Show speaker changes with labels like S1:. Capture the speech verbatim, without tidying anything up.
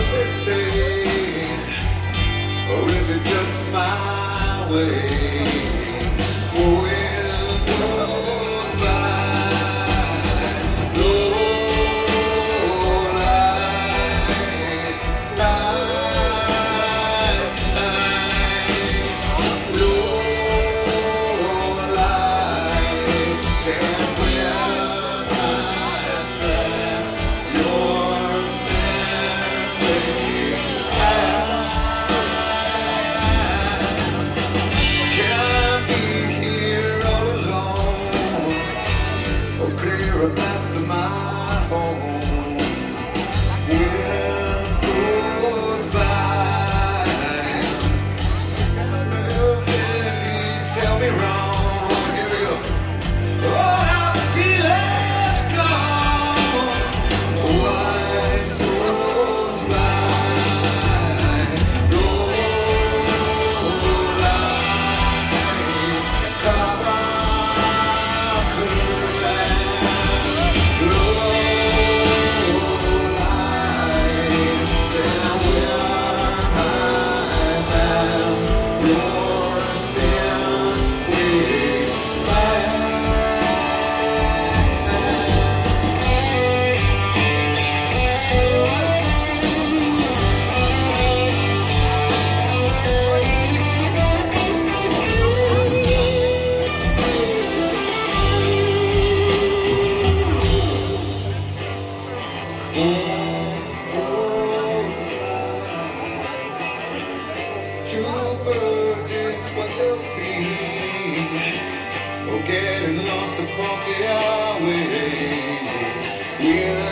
S1: what they say, or is it just my way? Wind blows by, low light, nice time, low light, and when I drive your stairway, can't be here all alone, or clear about to my home. Wind blows by, tell me wrong. Here we go. All I feel is gone. Wise blows by, low light, cover could last, low light, then where my pass, your sin way back. Two birds is what they'll see. Oh, getting lost upon the highway. We'll